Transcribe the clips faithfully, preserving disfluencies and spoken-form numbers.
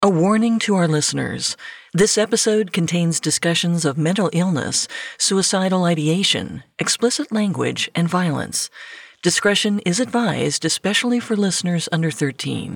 A warning to our listeners. This episode contains discussions of mental illness, suicidal ideation, explicit language, and violence. Discretion is advised, especially for listeners under thirteen.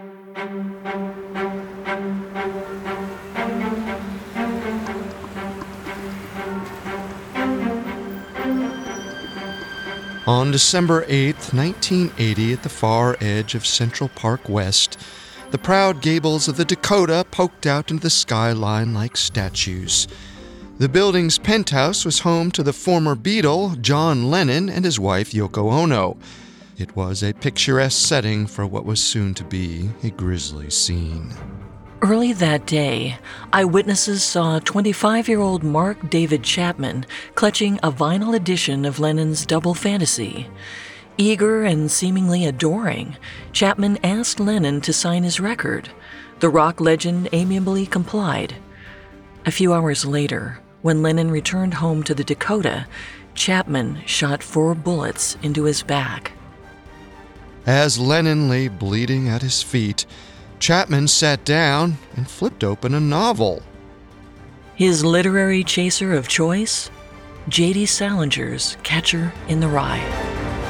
On December eighth, nineteen eighty, at the far edge of Central Park West, the proud gables of the Dakota poked out into the skyline like statues. The building's penthouse was home to the former Beatle, John Lennon, and his wife, Yoko Ono. It was a picturesque setting for what was soon to be a grisly scene. Early that day, eyewitnesses saw twenty-five-year-old Mark David Chapman clutching a vinyl edition of Lennon's Double Fantasy. Eager and seemingly adoring, Chapman asked Lennon to sign his record. The rock legend amiably complied. A few hours later, when Lennon returned home to the Dakota, Chapman shot four bullets into his back. As Lennon lay bleeding at his feet, Chapman sat down and flipped open a novel. His literary chaser of choice? J D Salinger's Catcher in the Rye.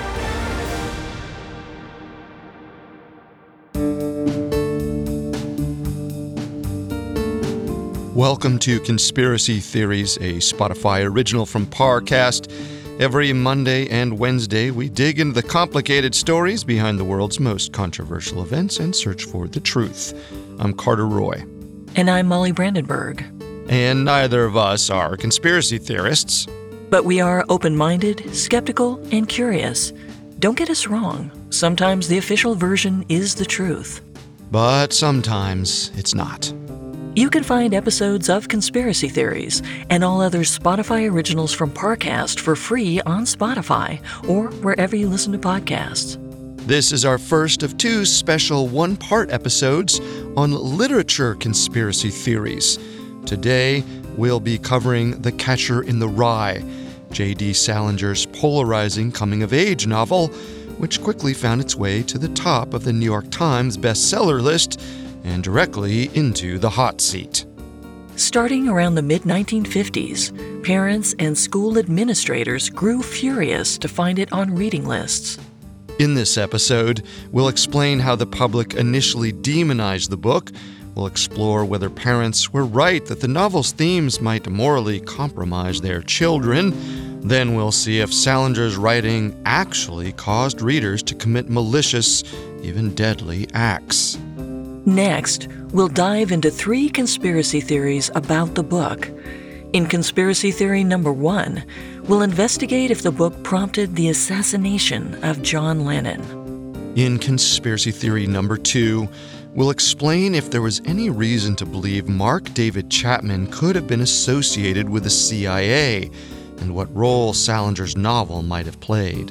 Welcome to Conspiracy Theories, a Spotify original from Parcast. Every Monday and Wednesday, we dig into the complicated stories behind the world's most controversial events and search for the truth. I'm Carter Roy. And I'm Molly Brandenburg. And neither of us are conspiracy theorists. But we are open-minded, skeptical, and curious. Don't get us wrong. Sometimes the official version is the truth. But sometimes it's not. You can find episodes of Conspiracy Theories and all other Spotify originals from Parcast for free on Spotify or wherever you listen to podcasts. This is our first of two special one-part episodes on literature conspiracy theories. Today, we'll be covering The Catcher in the Rye, J D Salinger's polarizing coming-of-age novel, which quickly found its way to the top of the New York Times bestseller list and directly into the hot seat. Starting around the mid nineteen fifties, parents and school administrators grew furious to find it on reading lists. In this episode, we'll explain how the public initially demonized the book. We'll explore whether parents were right that the novel's themes might morally compromise their children. Then we'll see if Salinger's writing actually caused readers to commit malicious, even deadly acts. Next, we'll dive into three conspiracy theories about the book. In conspiracy theory number one, we'll investigate if the book prompted the assassination of John Lennon. In conspiracy theory number two, we'll explain if there was any reason to believe Mark David Chapman could have been associated with the C I A and what role Salinger's novel might have played.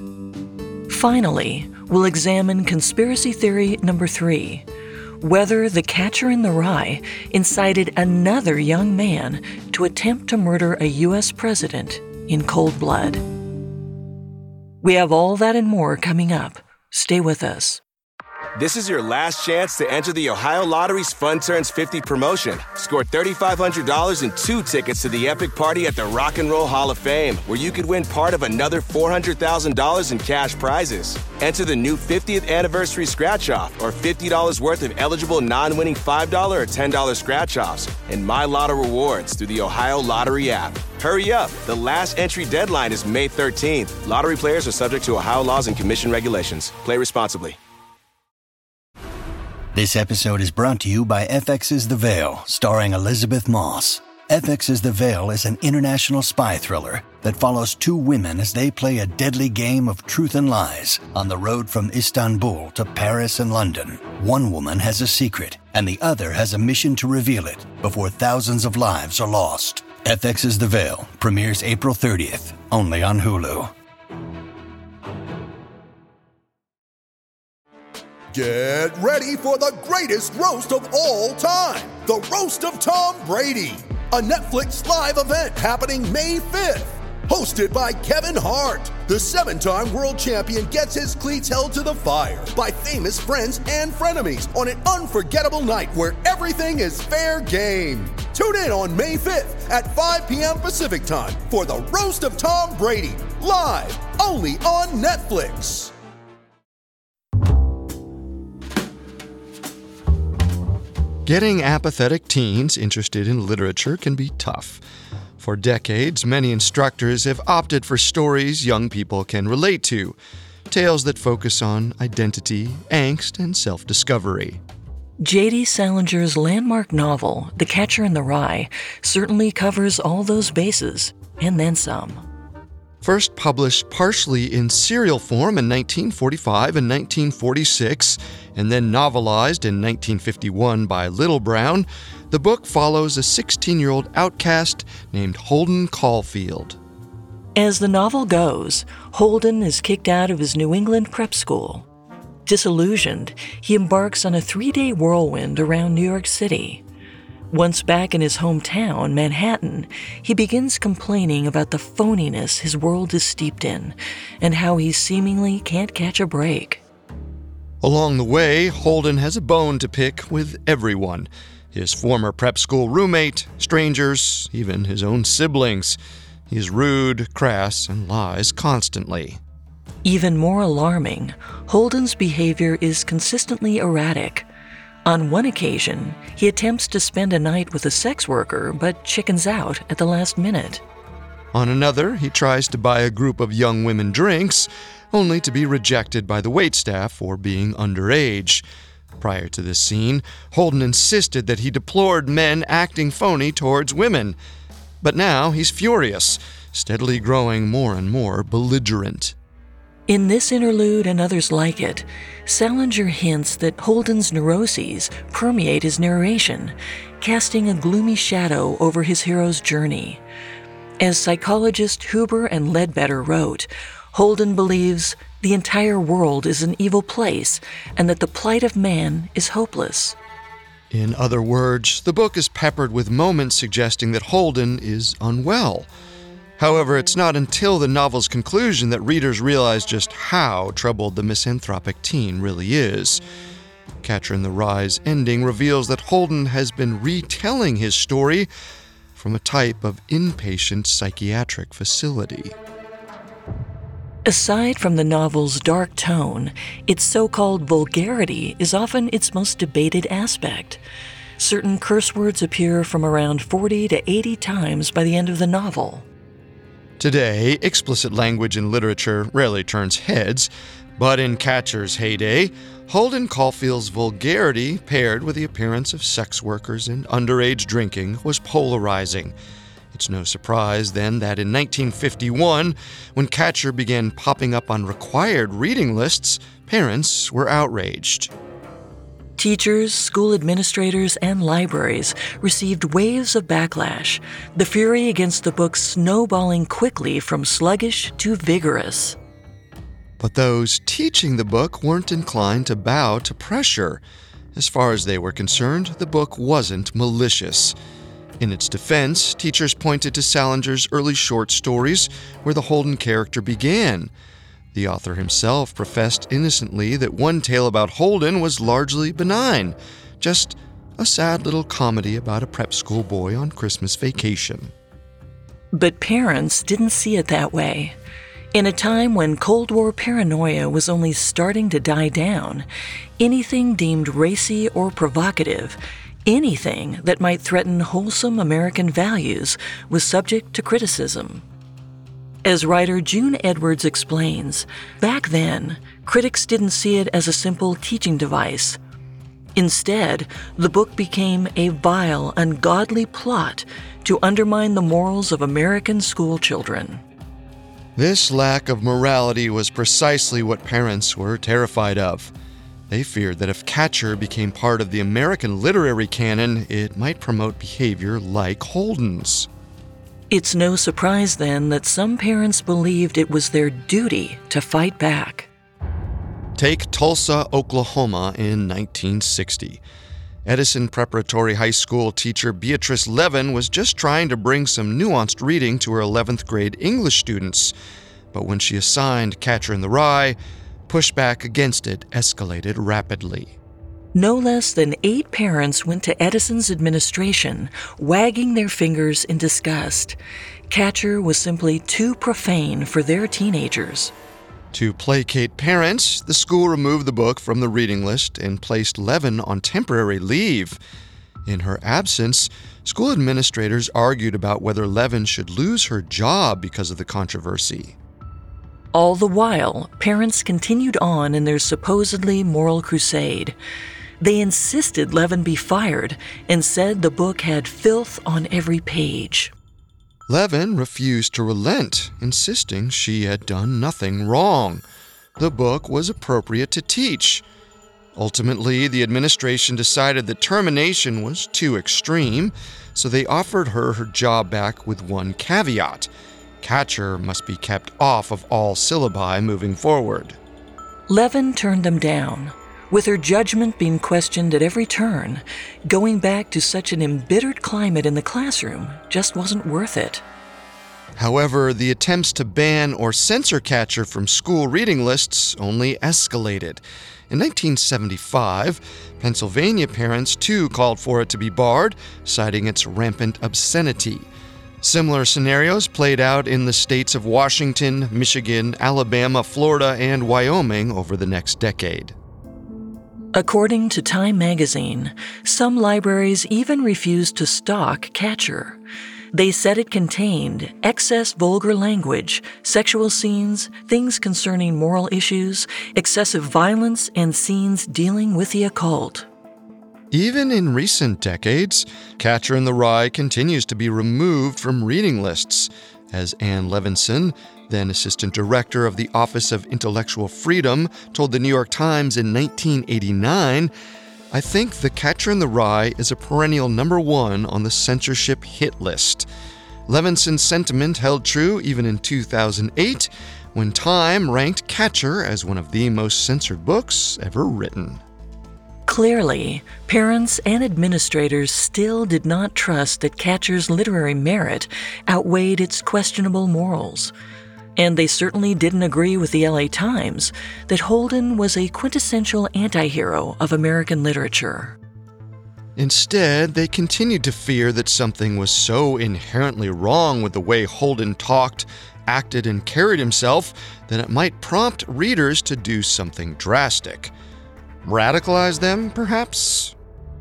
Finally, we'll examine conspiracy theory number three, whether The Catcher in the Rye incited another young man to attempt to murder a U S president in cold blood. We have all that and more coming up. Stay with us. This is your last chance to enter the Ohio Lottery's Fun Turns fifty promotion. Score three thousand five hundred dollars and two tickets to the epic party at the Rock and Roll Hall of Fame, where you could win part of another four hundred thousand dollars in cash prizes. Enter the new fiftieth anniversary scratch-off or fifty dollars worth of eligible non-winning five dollars or ten dollars scratch-offs and My Lotto rewards through the Ohio Lottery app. Hurry up. The last entry deadline is May thirteenth. Lottery players are subject to Ohio laws and commission regulations. Play responsibly. This episode is brought to you by F X's The Veil, starring Elizabeth Moss. F X's The Veil is an international spy thriller that follows two women as they play a deadly game of truth and lies on the road from Istanbul to Paris and London. One woman has a secret, and the other has a mission to reveal it before thousands of lives are lost. F X's The Veil premieres April thirtieth, only on Hulu. Get ready for the greatest roast of all time, the Roast of Tom Brady, a Netflix live event happening May fifth. Hosted by Kevin Hart, the seven-time world champion gets his cleats held to the fire by famous friends and frenemies on an unforgettable night where everything is fair game. Tune in on May fifth at five p.m. Pacific Time for the Roast of Tom Brady, live only on Netflix. Getting apathetic teens interested in literature can be tough. For decades, many instructors have opted for stories young people can relate to, tales that focus on identity, angst, and self-discovery. J D. Salinger's landmark novel, The Catcher in the Rye, certainly covers all those bases, and then some. First published partially in serial form in nineteen forty-five and nineteen forty-six, and then novelized in nineteen fifty-one by Little Brown, the book follows a sixteen-year-old outcast named Holden Caulfield. As the novel goes, Holden is kicked out of his New England prep school. Disillusioned, he embarks on a three-day whirlwind around New York City. Once back in his hometown, Manhattan, he begins complaining about the phoniness his world is steeped in and how he seemingly can't catch a break. Along the way, Holden has a bone to pick with everyone. His former prep school roommate, strangers, even his own siblings. He's rude, crass, and lies constantly. Even more alarming, Holden's behavior is consistently erratic. On one occasion, he attempts to spend a night with a sex worker, but chickens out at the last minute. On another, he tries to buy a group of young women drinks, only to be rejected by the waitstaff for being underage. Prior to this scene, Holden insisted that he deplored men acting phony towards women. But now he's furious, steadily growing more and more belligerent. In this interlude and others like it, Salinger hints that Holden's neuroses permeate his narration, casting a gloomy shadow over his hero's journey. As psychologist Huber and Ledbetter wrote, Holden believes the entire world is an evil place and that the plight of man is hopeless. In other words, the book is peppered with moments suggesting that Holden is unwell. However, it's not until the novel's conclusion that readers realize just how troubled the misanthropic teen really is. Catcher in the Rye's ending reveals that Holden has been retelling his story from a type of inpatient psychiatric facility. Aside from the novel's dark tone, its so-called vulgarity is often its most debated aspect. Certain curse words appear from around forty to eighty times by the end of the novel. Today, explicit language in literature rarely turns heads, but in Catcher's heyday, Holden Caulfield's vulgarity, paired with the appearance of sex workers and underage drinking, was polarizing. It's no surprise, then, that in nineteen fifty-one, when Catcher began popping up on required reading lists, parents were outraged. Teachers, school administrators, and libraries received waves of backlash, the fury against the book snowballing quickly from sluggish to vigorous. But those teaching the book weren't inclined to bow to pressure. As far as they were concerned, the book wasn't malicious. In its defense, teachers pointed to Salinger's early short stories where the Holden character began. The author himself professed innocently that one tale about Holden was largely benign, just a sad little comedy about a prep school boy on Christmas vacation. But parents didn't see it that way. In a time when Cold War paranoia was only starting to die down, anything deemed racy or provocative, anything that might threaten wholesome American values, was subject to criticism. As writer June Edwards explains, back then, critics didn't see it as a simple teaching device. Instead, the book became a vile, ungodly plot to undermine the morals of American school children. This lack of morality was precisely what parents were terrified of. They feared that if Catcher became part of the American literary canon, it might promote behavior like Holden's. It's no surprise, then, that some parents believed it was their duty to fight back. Take Tulsa, Oklahoma in nineteen sixty. Edison Preparatory High School teacher Beatrice Levin was just trying to bring some nuanced reading to her eleventh grade English students. But when she assigned Catcher in the Rye, pushback against it escalated rapidly. No less than eight parents went to Edison's administration, wagging their fingers in disgust. Catcher was simply too profane for their teenagers. To placate parents, the school removed the book from the reading list and placed Levin on temporary leave. In her absence, school administrators argued about whether Levin should lose her job because of the controversy. All the while, parents continued on in their supposedly moral crusade. They insisted Levin be fired and said the book had filth on every page. Levin refused to relent, insisting she had done nothing wrong. The book was appropriate to teach. Ultimately, the administration decided that termination was too extreme, so they offered her her job back with one caveat: Catcher must be kept off of all syllabi moving forward. Levin turned them down, with her judgment being questioned at every turn. Going back to such an embittered climate in the classroom just wasn't worth it. However, the attempts to ban or censor Catcher from school reading lists only escalated. In nineteen seventy-five, Pennsylvania parents too called for it to be barred, citing its rampant obscenity. Similar scenarios played out in the states of Washington, Michigan, Alabama, Florida, and Wyoming over the next decade. According to Time magazine, some libraries even refused to stock Catcher. They said it contained excess vulgar language, sexual scenes, things concerning moral issues, excessive violence, and scenes dealing with the occult. Even in recent decades, Catcher in the Rye continues to be removed from reading lists. As Ann Levinson, then assistant director of the Office of Intellectual Freedom, told the New York Times in nineteen eighty-nine, "I think The Catcher in the Rye is a perennial number one on the censorship hit list." Levinson's sentiment held true even in two thousand eight, when Time ranked Catcher as one of the most censored books ever written. Clearly, parents and administrators still did not trust that Catcher's literary merit outweighed its questionable morals. And they certainly didn't agree with the L A Times that Holden was a quintessential anti-hero of American literature. Instead, they continued to fear that something was so inherently wrong with the way Holden talked, acted, and carried himself that it might prompt readers to do something drastic. Radicalize them, perhaps?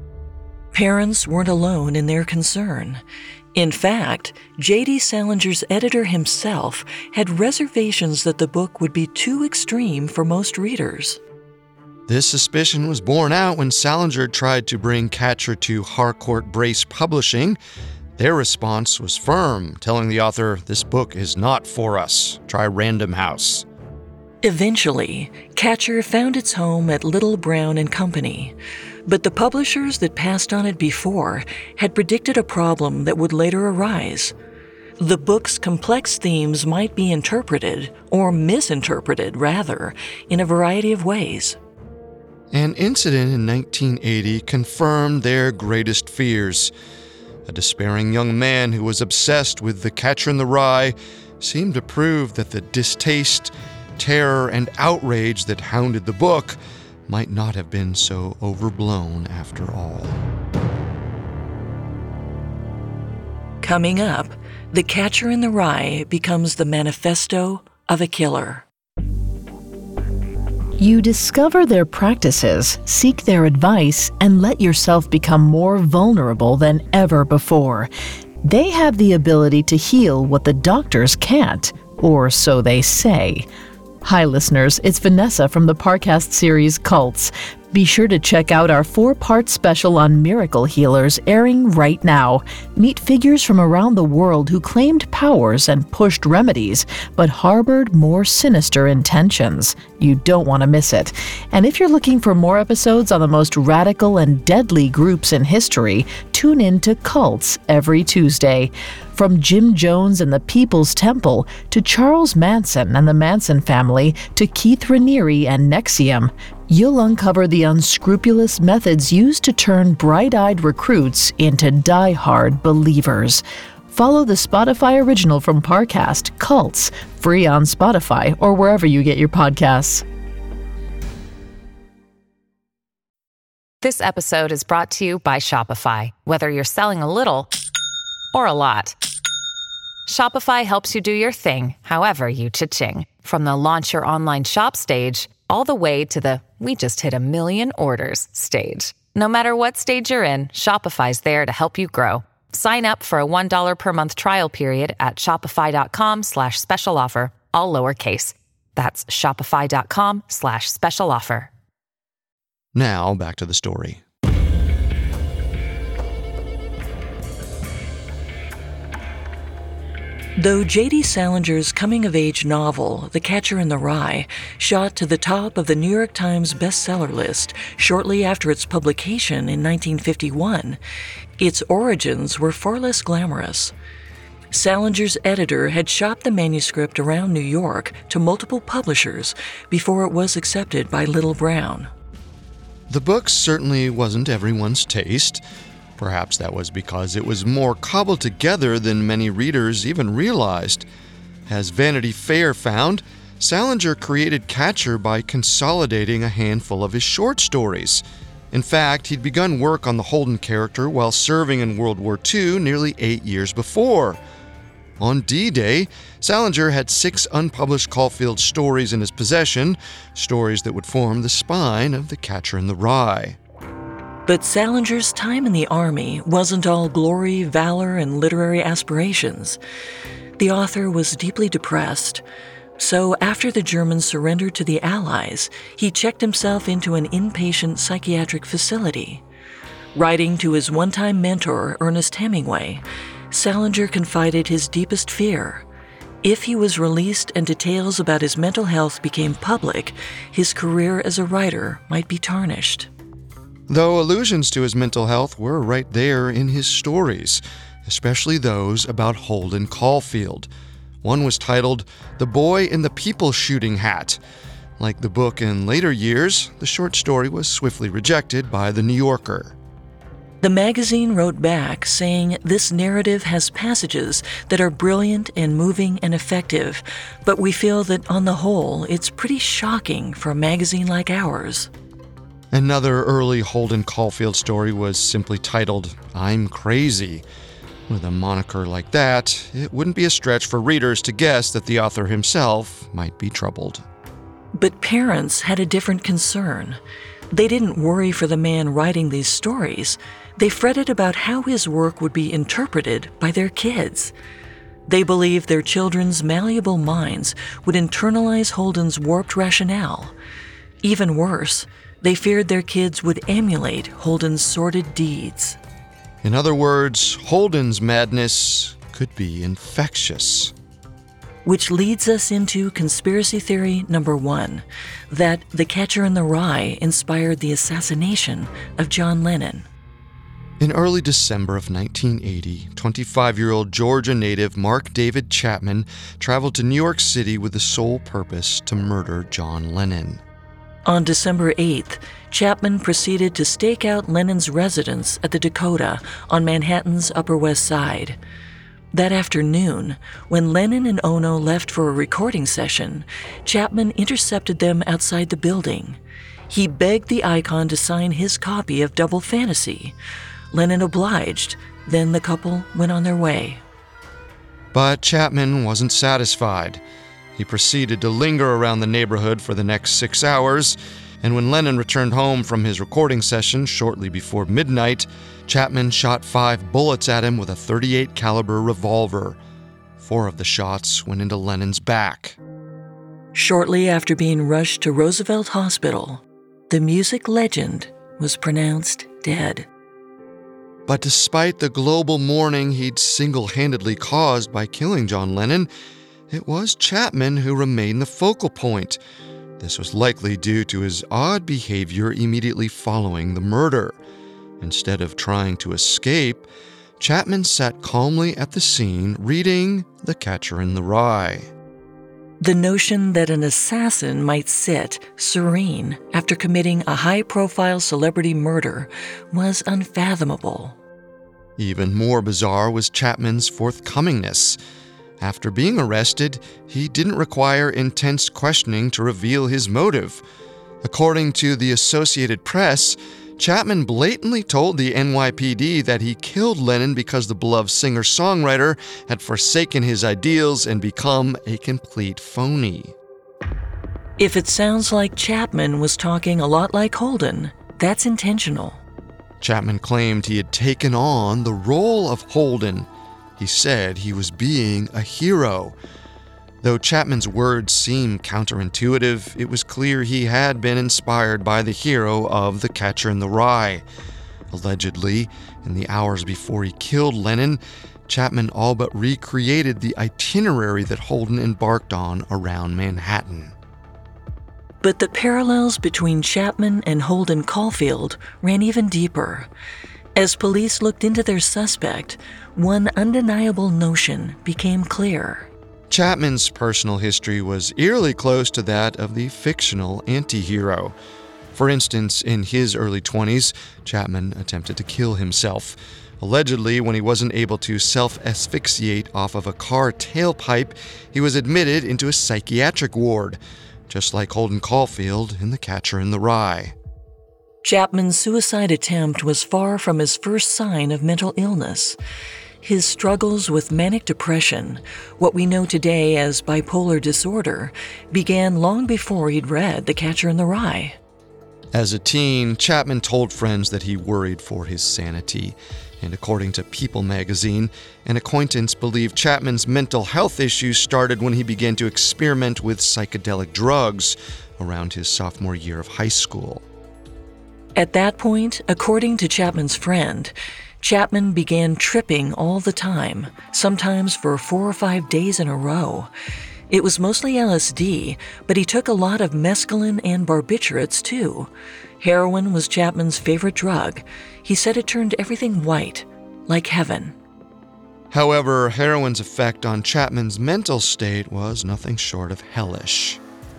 Parents weren't alone in their concern. In fact, J D Salinger's editor himself had reservations that the book would be too extreme for most readers. This suspicion was borne out when Salinger tried to bring Catcher to Harcourt Brace Publishing. Their response was firm, telling the author, "This book is not for us. Try Random House." Eventually, Catcher found its home at Little, Brown and Company, but the publishers that passed on it before had predicted a problem that would later arise. The book's complex themes might be interpreted, or misinterpreted rather, in a variety of ways. An incident in nineteen eighty confirmed their greatest fears. A despairing young man who was obsessed with The Catcher in the Rye seemed to prove that the distaste, terror, and outrage that hounded the book might not have been so overblown after all. Coming up, The Catcher in the Rye becomes the manifesto of a killer. You discover their practices, seek their advice, and let yourself become more vulnerable than ever before. They have the ability to heal what the doctors can't, or so they say. Hi listeners, it's Vanessa from the Parcast series Cults. Be sure to check out our four-part special on miracle healers airing right now. Meet figures from around the world who claimed powers and pushed remedies, but harbored more sinister intentions. You don't want to miss it. And if you're looking for more episodes on the most radical and deadly groups in history, tune in to Cults every Tuesday. From Jim Jones and the People's Temple, to Charles Manson and the Manson family, to Keith Raniere and N X I V M, you'll uncover the unscrupulous methods used to turn bright-eyed recruits into die-hard believers. Follow the Spotify original from Parcast, Cults, free on Spotify or wherever you get your podcasts. This episode is brought to you by Shopify. Whether you're selling a little or a lot, Shopify helps you do your thing, however you cha-ching. From the launch your online shop stage, all the way to the we just hit a million orders stage. No matter what stage you're in, Shopify's there to help you grow. Sign up for a one dollar per month trial period at shopify.com slash special offer, all lowercase. That's shopify.com slash special offer. Now, back to the story. Though J D. Salinger's coming-of-age novel, The Catcher in the Rye, shot to the top of the New York Times bestseller list shortly after its publication in nineteen fifty-one, its origins were far less glamorous. Salinger's editor had shopped the manuscript around New York to multiple publishers before it was accepted by Little Brown. The book certainly wasn't everyone's taste. Perhaps that was because it was more cobbled together than many readers even realized. As Vanity Fair found, Salinger created Catcher by consolidating a handful of his short stories. In fact, he'd begun work on the Holden character while serving in World War Two nearly eight years before. On D-Day, Salinger had six unpublished Caulfield stories in his possession, stories that would form the spine of The Catcher in the Rye. But Salinger's time in the Army wasn't all glory, valor, and literary aspirations. The author was deeply depressed. So after the Germans surrendered to the Allies, he checked himself into an inpatient psychiatric facility. Writing to his one-time mentor, Ernest Hemingway, Salinger confided his deepest fear. If he was released and details about his mental health became public, his career as a writer might be tarnished. Though allusions to his mental health were right there in his stories, especially those about Holden Caulfield. One was titled The Boy in the People Shooting Hat. Like the book in later years, the short story was swiftly rejected by The New Yorker. The magazine wrote back saying this narrative has passages that are brilliant and moving and effective, but we feel that on the whole, it's pretty shocking for a magazine like ours. Another early Holden Caulfield story was simply titled I'm Crazy. With a moniker like that, it wouldn't be a stretch for readers to guess that the author himself might be troubled. But parents had a different concern. They didn't worry for the man writing these stories. They fretted about how his work would be interpreted by their kids. They believed their children's malleable minds would internalize Holden's warped rationale. Even worse, they feared their kids would emulate Holden's sordid deeds. In other words, Holden's madness could be infectious. Which leads us into conspiracy theory number one, that The Catcher in the Rye inspired the assassination of John Lennon. In early December of nineteen eighty, twenty-five-year-old Georgia native Mark David Chapman traveled to New York City with the sole purpose to murder John Lennon. On December eighth, Chapman proceeded to stake out Lennon's residence at the Dakota on Manhattan's Upper West Side. That afternoon, when Lennon and Ono left for a recording session, Chapman intercepted them outside the building. He begged the icon to sign his copy of Double Fantasy. Lennon obliged, then the couple went on their way. But Chapman wasn't satisfied. He proceeded to linger around the neighborhood for the next six hours, and when Lennon returned home from his recording session shortly before midnight, Chapman shot five bullets at him with a thirty-eight caliber revolver. Four of the shots went into Lennon's back. Shortly after being rushed to Roosevelt Hospital, the music legend was pronounced dead. But despite the global mourning he'd single-handedly caused by killing John Lennon, it was Chapman who remained the focal point. This was likely due to his odd behavior immediately following the murder. Instead of trying to escape, Chapman sat calmly at the scene reading The Catcher in the Rye. The notion that an assassin might sit serene after committing a high-profile celebrity murder was unfathomable. Even more bizarre was Chapman's forthcomingness. After being arrested, he didn't require intense questioning to reveal his motive. According to the Associated Press, Chapman blatantly told the N Y P D that he killed Lennon because the beloved singer-songwriter had forsaken his ideals and become a complete phony. If it sounds like Chapman was talking a lot like Holden, that's intentional. Chapman claimed he had taken on the role of Holden. He said he was being a hero. Though Chapman's words seemed counterintuitive, it was clear he had been inspired by the hero of The Catcher in the Rye. Allegedly, in the hours before he killed Lennon, Chapman all but recreated the itinerary that Holden embarked on around Manhattan. But the parallels between Chapman and Holden Caulfield ran even deeper. As police looked into their suspect, one undeniable notion became clear. Chapman's personal history was eerily close to that of the fictional anti-hero. For instance, in his early twenties, Chapman attempted to kill himself. Allegedly, when he wasn't able to self-asphyxiate off of a car tailpipe, he was admitted into a psychiatric ward, just like Holden Caulfield in The Catcher in the Rye. Chapman's suicide attempt was far from his first sign of mental illness. His struggles with manic depression, what we know today as bipolar disorder, began long before he'd read The Catcher in the Rye. As a teen, Chapman told friends that he worried for his sanity, and according to People magazine, an acquaintance believed Chapman's mental health issues started when he began to experiment with psychedelic drugs around his sophomore year of high school. At that point, according to Chapman's friend, Chapman began tripping all the time, sometimes for four or five days in a row. It was mostly L S D, but he took a lot of mescaline and barbiturates too. Heroin was Chapman's favorite drug. He said it turned everything white, like heaven. However, heroin's effect on Chapman's mental state was nothing short of hellish.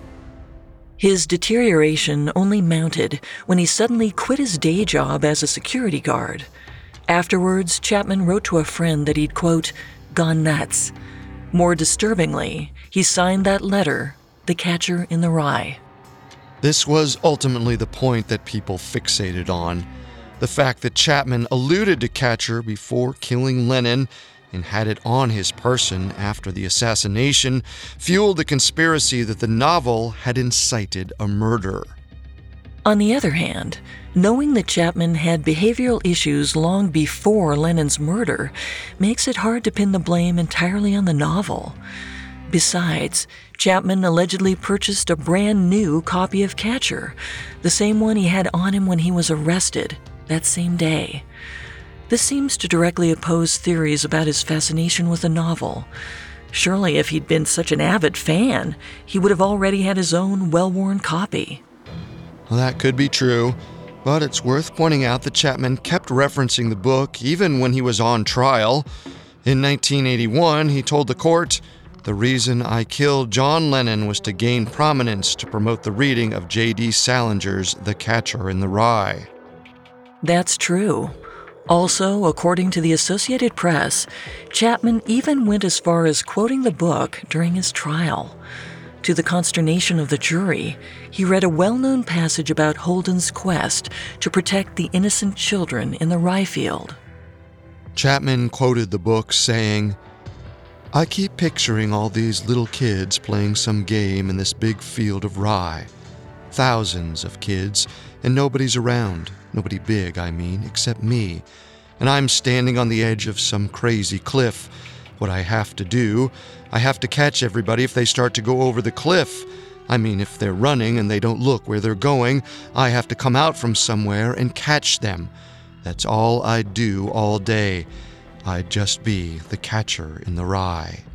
His deterioration only mounted when he suddenly quit his day job as a security guard. Afterwards, Chapman wrote to a friend that he'd, quote, gone nuts. More disturbingly, he signed that letter, The Catcher in the Rye. This was ultimately the point that people fixated on. The fact that Chapman alluded to Catcher before killing Lennon and had it on his person after the assassination fueled the conspiracy that the novel had incited a murder. On the other hand, knowing that Chapman had behavioral issues long before Lennon's murder makes it hard to pin the blame entirely on the novel. Besides, Chapman allegedly purchased a brand new copy of Catcher, the same one he had on him when he was arrested that same day. This seems to directly oppose theories about his fascination with the novel. Surely, if he'd been such an avid fan, he would have already had his own well-worn copy. Well, that could be true, but it's worth pointing out that Chapman kept referencing the book even when he was on trial. In nineteen eighty-one, he told the court, "The reason I killed John Lennon was to gain prominence to promote the reading of J D Salinger's The Catcher in the Rye." That's true. Also, according to the Associated Press, Chapman even went as far as quoting the book during his trial. To the consternation of the jury, he read a well-known passage about Holden's quest to protect the innocent children in the rye field. Chapman quoted the book saying, "I keep picturing all these little kids playing some game in this big field of rye. Thousands of kids, and nobody's around. Nobody big, I mean, except me. And I'm standing on the edge of some crazy cliff. What I have to do, I have to catch everybody if they start to go over the cliff. I mean, if they're running and they don't look where they're going, I have to come out from somewhere and catch them. That's all I'd do all day. I'd just be the catcher in the rye."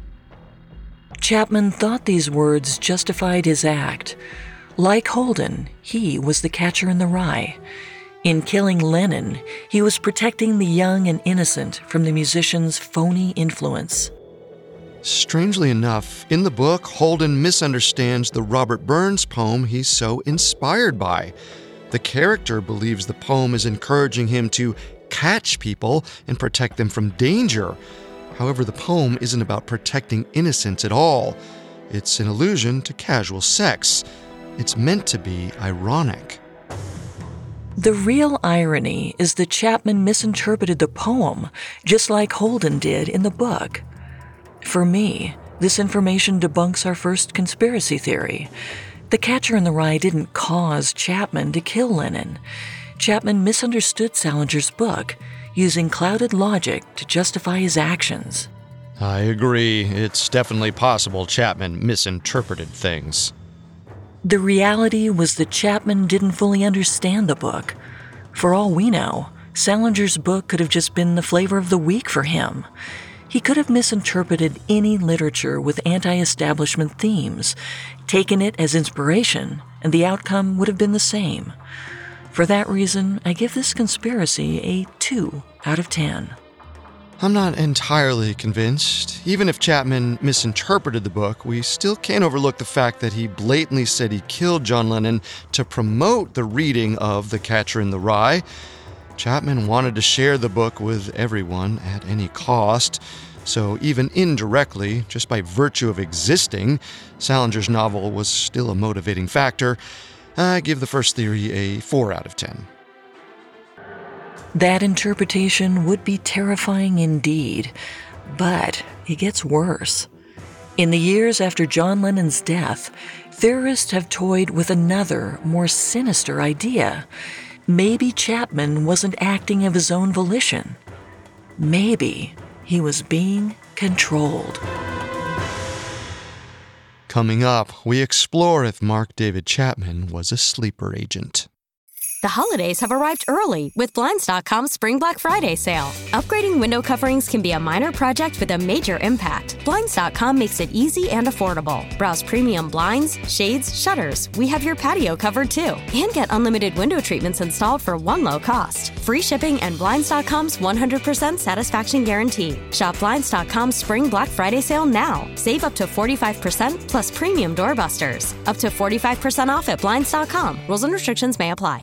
Chapman thought these words justified his act. Like Holden, he was the catcher in the rye. In killing Lennon, he was protecting the young and innocent from the musician's phony influence. Strangely enough, in the book, Holden misunderstands the Robert Burns poem he's so inspired by. The character believes the poem is encouraging him to catch people and protect them from danger. However, the poem isn't about protecting innocents at all. It's an allusion to casual sex. It's meant to be ironic. The real irony is that Chapman misinterpreted the poem, just like Holden did in the book. For me, this information debunks our first conspiracy theory. The Catcher in the Rye didn't cause Chapman to kill Lennon. Chapman misunderstood Salinger's book, using clouded logic to justify his actions. I agree. It's definitely possible Chapman misinterpreted things. The reality was that Chapman didn't fully understand the book. For all we know, Salinger's book could have just been the flavor of the week for him. He could have misinterpreted any literature with anti-establishment themes, taken it as inspiration, and the outcome would have been the same. For that reason, I give this conspiracy a two out of ten. I'm not entirely convinced. Even if Chapman misinterpreted the book, we still can't overlook the fact that he blatantly said he killed John Lennon to promote the reading of The Catcher in the Rye. Chapman wanted to share the book with everyone at any cost, so even indirectly, just by virtue of existing, Salinger's novel was still a motivating factor. I give the first theory a four out of ten. That interpretation would be terrifying indeed, but it gets worse. In the years after John Lennon's death, theorists have toyed with another, more sinister idea. Maybe Chapman wasn't acting of his own volition. Maybe he was being controlled. Coming up, we explore if Mark David Chapman was a sleeper agent. The holidays have arrived early with Blinds dot com's Spring Black Friday sale. Upgrading window coverings can be a minor project with a major impact. Blinds dot com makes it easy and affordable. Browse premium blinds, shades, shutters. We have your patio covered too. And get unlimited window treatments installed for one low cost. Free shipping and Blinds dot com's one hundred percent satisfaction guarantee. Shop Blinds dot com's Spring Black Friday sale now. Save up to forty-five percent plus premium doorbusters. Up to forty-five percent off at Blinds dot com. Rules and restrictions may apply.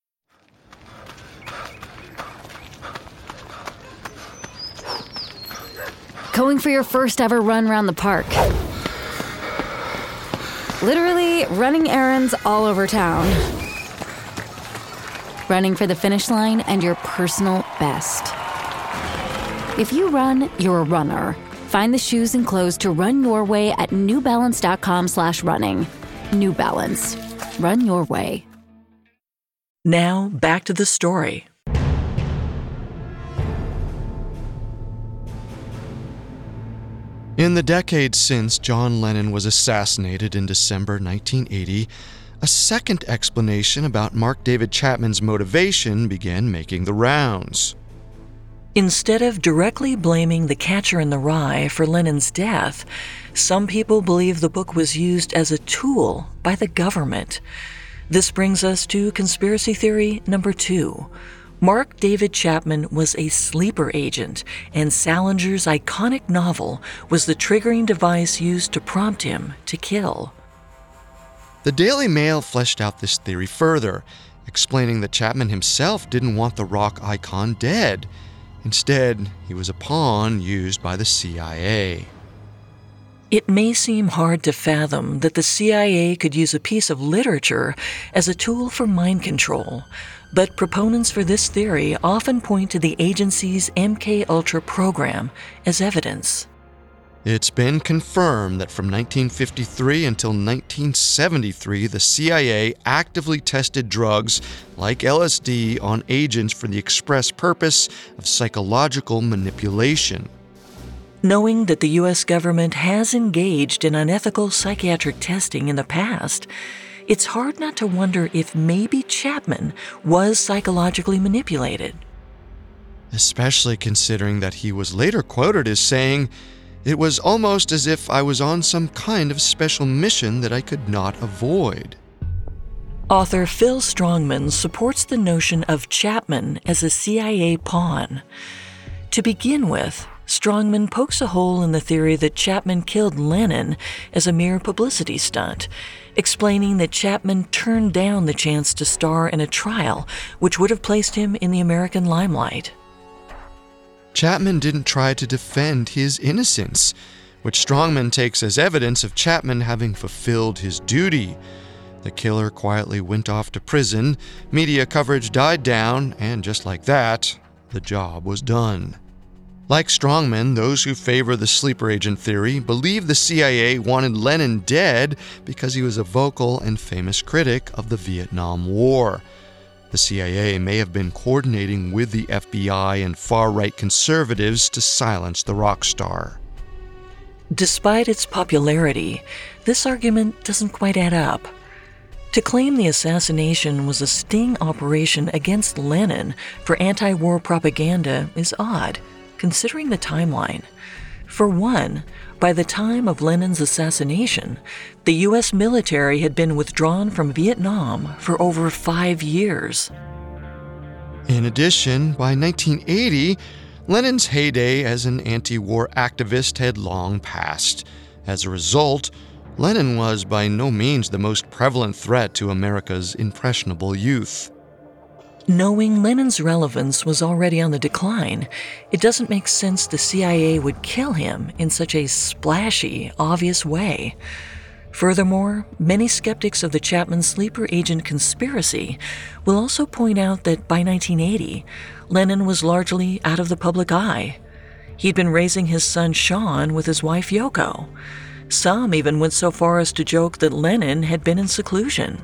Going for your first ever run around the park. Literally running errands all over town. Running for the finish line and your personal best. If you run, you're a runner. Find the shoes and clothes to run your way at new balance dot com slash running. New Balance. Run your way. Now, back to the story. In the decades since John Lennon was assassinated in December nineteen eighty, a second explanation about Mark David Chapman's motivation began making the rounds. Instead of directly blaming The Catcher in the Rye for Lennon's death, some people believe the book was used as a tool by the government. This brings us to conspiracy theory number two. Mark David Chapman was a sleeper agent, and Salinger's iconic novel was the triggering device used to prompt him to kill. The Daily Mail fleshed out this theory further, explaining that Chapman himself didn't want the rock icon dead. Instead, he was a pawn used by the C I A. It may seem hard to fathom that the C I A could use a piece of literature as a tool for mind control, but proponents for this theory often point to the agency's M K Ultra program as evidence. It's been confirmed that from nineteen fifty-three until nineteen seventy-three, the C I A actively tested drugs like L S D on agents for the express purpose of psychological manipulation. Knowing that the U S government has engaged in unethical psychiatric testing in the past, it's hard not to wonder if maybe Chapman was psychologically manipulated. Especially considering that he was later quoted as saying, "It was almost as if I was on some kind of special mission that I could not avoid." Author Phil Strongman supports the notion of Chapman as a C I A pawn. To begin with, Strongman pokes a hole in the theory that Chapman killed Lennon as a mere publicity stunt, explaining that Chapman turned down the chance to star in a trial which would have placed him in the American limelight. Chapman didn't try to defend his innocence, which Strongman takes as evidence of Chapman having fulfilled his duty. The killer quietly went off to prison, media coverage died down, and just like that, the job was done. Like Strongman, those who favor the sleeper agent theory believe the C I A wanted Lennon dead because he was a vocal and famous critic of the Vietnam War. The C I A may have been coordinating with the F B I and far-right conservatives to silence the rock star. Despite its popularity, this argument doesn't quite add up. To claim the assassination was a sting operation against Lennon for anti-war propaganda is odd, considering the timeline. For one, by the time of Lennon's assassination, the U S military had been withdrawn from Vietnam for over five years. In addition, by nineteen eighty, Lennon's heyday as an anti-war activist had long passed. As a result, Lennon was by no means the most prevalent threat to America's impressionable youth. Knowing Lennon's relevance was already on the decline, it doesn't make sense the C I A would kill him in such a splashy, obvious way. Furthermore, many skeptics of the Chapman sleeper agent conspiracy will also point out that by nineteen eighty, Lennon was largely out of the public eye. He'd been raising his son Sean with his wife Yoko. Some even went so far as to joke that Lennon had been in seclusion.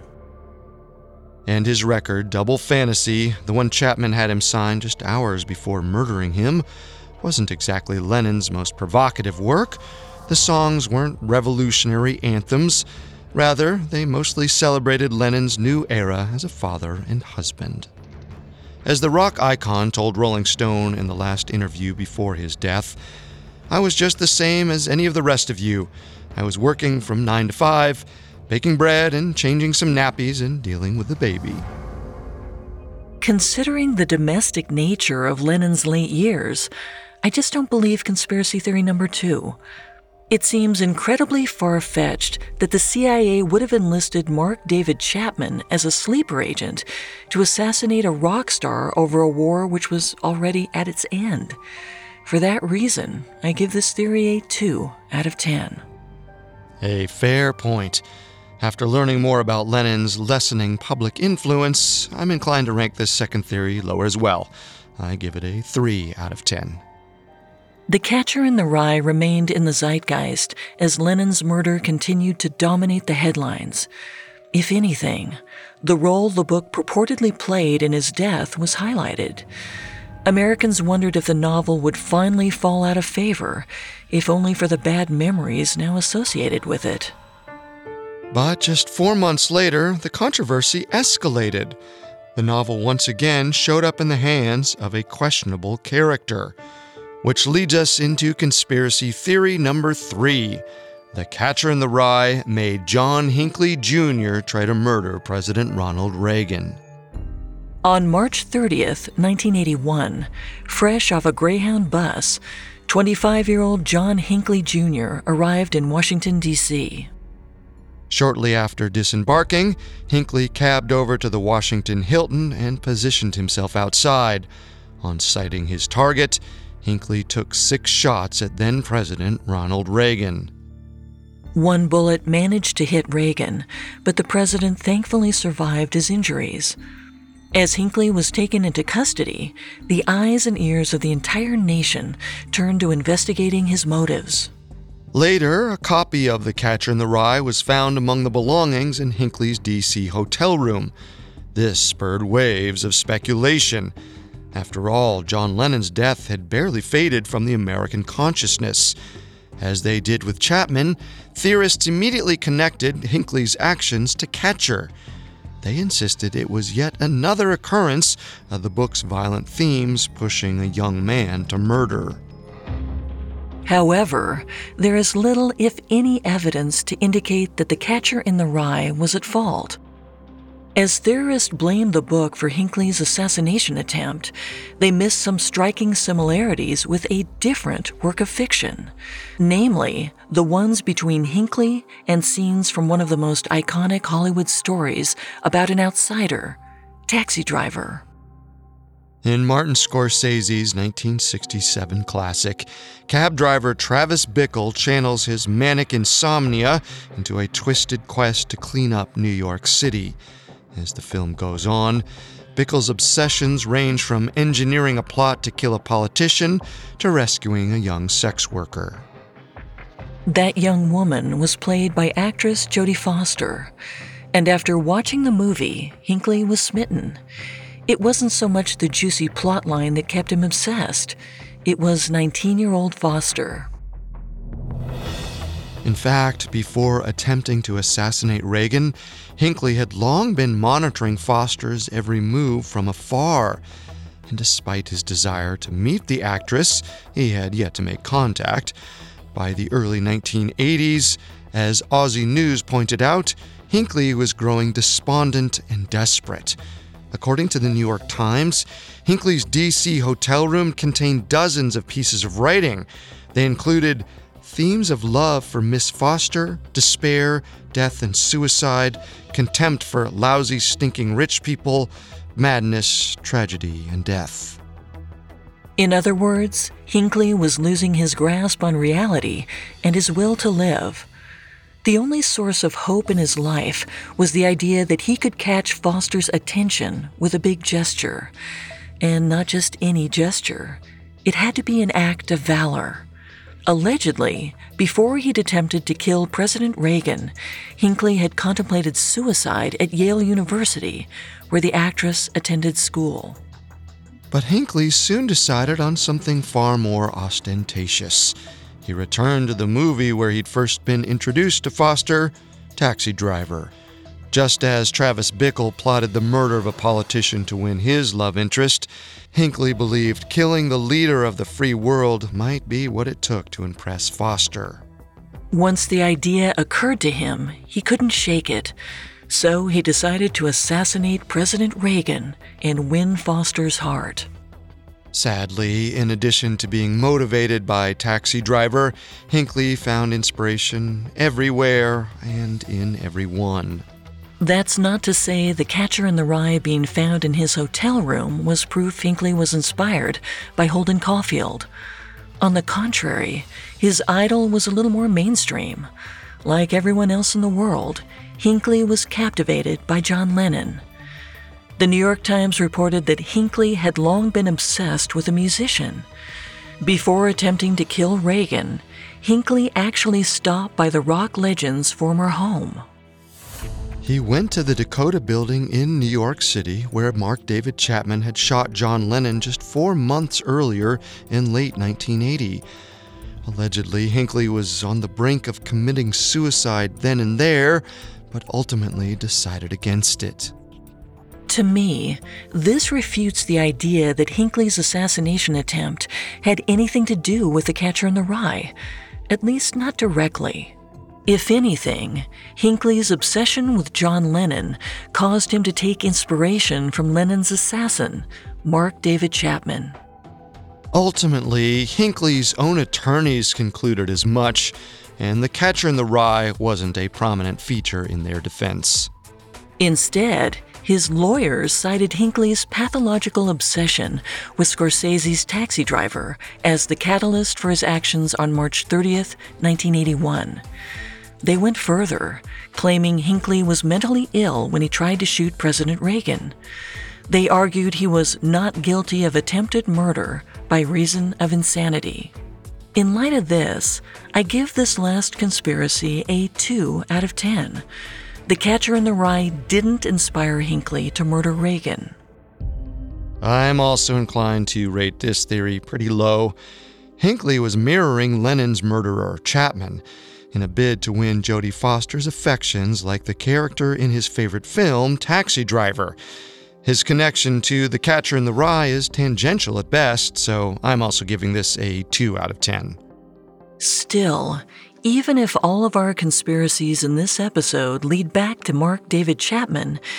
And his record, Double Fantasy, the one Chapman had him sign just hours before murdering him, wasn't exactly Lennon's most provocative work. The songs weren't revolutionary anthems. Rather, they mostly celebrated Lennon's new era as a father and husband. As the rock icon told Rolling Stone in the last interview before his death, "I was just the same as any of the rest of you. I was working from nine to five, baking bread and changing some nappies and dealing with the baby." Considering the domestic nature of Lennon's late years, I just don't believe conspiracy theory number two. It seems incredibly far-fetched that the C I A would have enlisted Mark David Chapman as a sleeper agent to assassinate a rock star over a war which was already at its end. For that reason, I give this theory a two out of ten. A fair point. After learning more about Lennon's lessening public influence, I'm inclined to rank this second theory lower as well. I give it a three out of ten. The Catcher in the Rye remained in the zeitgeist as Lennon's murder continued to dominate the headlines. If anything, the role the book purportedly played in his death was highlighted. Americans wondered if the novel would finally fall out of favor, if only for the bad memories now associated with it. But just four months later, the controversy escalated. The novel once again showed up in the hands of a questionable character, which leads us into conspiracy theory number three. The Catcher in the Rye made John Hinckley Junior try to murder President Ronald Reagan. On March thirtieth, nineteen eighty-one, fresh off a Greyhound bus, twenty-five-year-old John Hinckley Junior arrived in Washington, D C Shortly after disembarking, Hinckley cabbed over to the Washington Hilton and positioned himself outside. On sighting his target, Hinckley took six shots at then-President Ronald Reagan. One bullet managed to hit Reagan, but the president thankfully survived his injuries. As Hinckley was taken into custody, the eyes and ears of the entire nation turned to investigating his motives. Later, a copy of The Catcher in the Rye was found among the belongings in Hinckley's D C hotel room. This spurred waves of speculation. After all, John Lennon's death had barely faded from the American consciousness. As they did with Chapman, theorists immediately connected Hinckley's actions to Catcher. They insisted it was yet another occurrence of the book's violent themes pushing a young man to murder. However, there is little, if any, evidence to indicate that the Catcher in the Rye was at fault. As theorists blame the book for Hinckley's assassination attempt, they miss some striking similarities with a different work of fiction, namely, the ones between Hinckley and scenes from one of the most iconic Hollywood stories about an outsider, Taxi Driver. In Martin Scorsese's nineteen sixty-seven classic, cab driver Travis Bickle channels his manic insomnia into a twisted quest to clean up New York City. As the film goes on, Bickle's obsessions range from engineering a plot to kill a politician to rescuing a young sex worker. That young woman was played by actress Jodie Foster, and after watching the movie, Hinckley was smitten. It wasn't so much the juicy plotline that kept him obsessed. It was nineteen-year-old Foster. In fact, before attempting to assassinate Reagan, Hinckley had long been monitoring Foster's every move from afar. And despite his desire to meet the actress, he had yet to make contact. By the early nineteen eighties, as Aussie News pointed out, Hinckley was growing despondent and desperate. According to the New York Times, Hinckley's D C hotel room contained dozens of pieces of writing. They included themes of love for Miss Foster, despair, death and suicide, contempt for lousy, stinking rich people, madness, tragedy, and death. In other words, Hinckley was losing his grasp on reality and his will to live. The only source of hope in his life was the idea that he could catch Foster's attention with a big gesture. And not just any gesture. It had to be an act of valor. Allegedly, before he'd attempted to kill President Reagan, Hinckley had contemplated suicide at Yale University, where the actress attended school. But Hinckley soon decided on something far more ostentatious. He returned to the movie where he'd first been introduced to Foster, Taxi Driver. Just as Travis Bickle plotted the murder of a politician to win his love interest, Hinckley believed killing the leader of the free world might be what it took to impress Foster. Once the idea occurred to him, he couldn't shake it. So he decided to assassinate President Reagan and win Foster's heart. Sadly, in addition to being motivated by Taxi Driver, Hinckley found inspiration everywhere and in everyone. That's not to say The Catcher in the Rye being found in his hotel room was proof Hinckley was inspired by Holden Caulfield. On the contrary, his idol was a little more mainstream. Like everyone else in the world, Hinckley was captivated by John Lennon. The New York Times reported that Hinckley had long been obsessed with a musician. Before attempting to kill Reagan, Hinckley actually stopped by the rock legend's former home. He went to the Dakota Building in New York City, where Mark David Chapman had shot John Lennon just four months earlier in late nineteen eighty. Allegedly, Hinckley was on the brink of committing suicide then and there, but ultimately decided against it. To me, this refutes the idea that Hinckley's assassination attempt had anything to do with The Catcher in the Rye, at least not directly. If anything, Hinckley's obsession with John Lennon caused him to take inspiration from Lennon's assassin, Mark David Chapman. Ultimately, Hinckley's own attorneys concluded as much, and The Catcher in the Rye wasn't a prominent feature in their defense. Instead, his lawyers cited Hinckley's pathological obsession with Scorsese's Taxi Driver as the catalyst for his actions on March thirtieth, nineteen eighty-one. They went further, claiming Hinckley was mentally ill when he tried to shoot President Reagan. They argued he was not guilty of attempted murder by reason of insanity. In light of this, I give this last conspiracy a two out of ten. The Catcher in the Rye didn't inspire Hinckley to murder Reagan. I'm also inclined to rate this theory pretty low. Hinckley was mirroring Lennon's murderer, Chapman, in a bid to win Jodie Foster's affections like the character in his favorite film, Taxi Driver. His connection to The Catcher in the Rye is tangential at best, so I'm also giving this a two out of ten. Still, even if all of our conspiracies in this episode lead back to Mark David Chapman,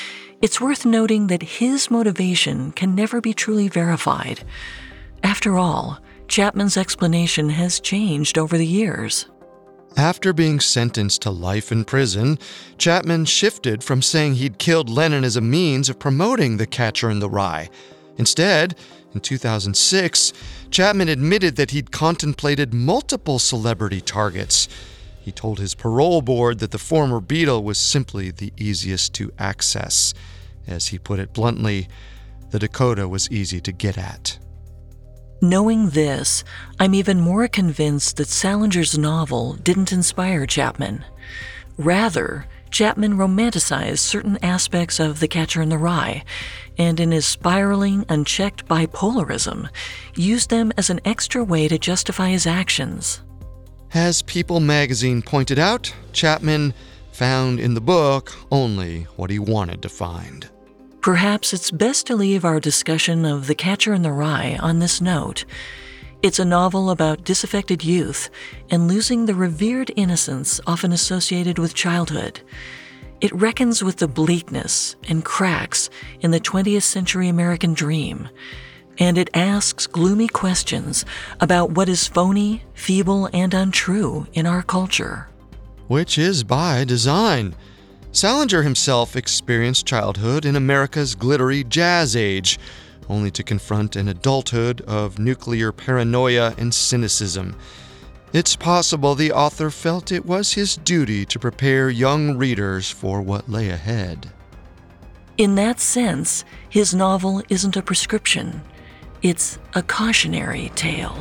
It's worth noting that his motivation can never be truly verified. After all, Chapman's explanation has changed over the years. After being sentenced to life in prison, Chapman shifted from saying he'd killed Lennon as a means of promoting The Catcher in the Rye. Instead, in two thousand six, Chapman admitted that he'd contemplated multiple celebrity targets. He told his parole board that the former Beatle was simply the easiest to access. As he put it bluntly, the Dakota was easy to get at. Knowing this, I'm even more convinced that Salinger's novel didn't inspire Chapman. Rather, Chapman romanticized certain aspects of The Catcher in the Rye, and in his spiraling, unchecked bipolarism, used them as an extra way to justify his actions. As People magazine pointed out, Chapman found in the book only what he wanted to find. Perhaps it's best to leave our discussion of The Catcher in the Rye on this note. It's a novel about disaffected youth and losing the revered innocence often associated with childhood. It reckons with the bleakness and cracks in the twentieth century American dream, and it asks gloomy questions about what is phony, feeble, and untrue in our culture. Which is by design. Salinger himself experienced childhood in America's glittery jazz age, only to confront an adulthood of nuclear paranoia and cynicism. It's possible the author felt it was his duty to prepare young readers for what lay ahead. In that sense, his novel isn't a prescription. It's a cautionary tale.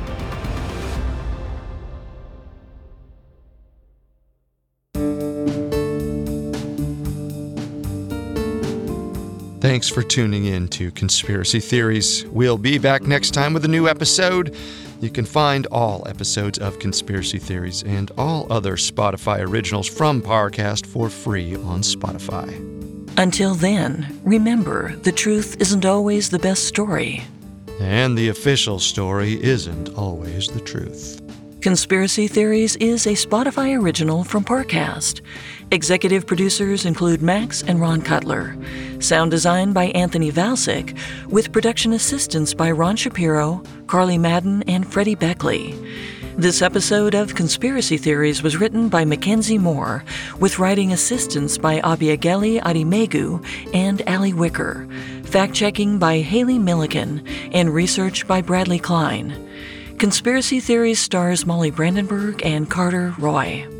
Thanks for tuning in to Conspiracy Theories. We'll be back next time with a new episode. You can find all episodes of Conspiracy Theories and all other Spotify originals from Parcast for free on Spotify. Until then, remember, the truth isn't always the best story. And the official story isn't always the truth. Conspiracy Theories is a Spotify original from Parcast. Executive producers include Max and Ron Cutler. Sound design by Anthony Valsic, with production assistance by Ron Shapiro, Carly Madden, and Freddie Beckley. This episode of Conspiracy Theories was written by Mackenzie Moore, with writing assistance by Abiageli Adimegu and Ali Wicker, fact-checking by Haley Milliken, and research by Bradley Klein. Conspiracy Theories stars Molly Brandenburg and Carter Roy.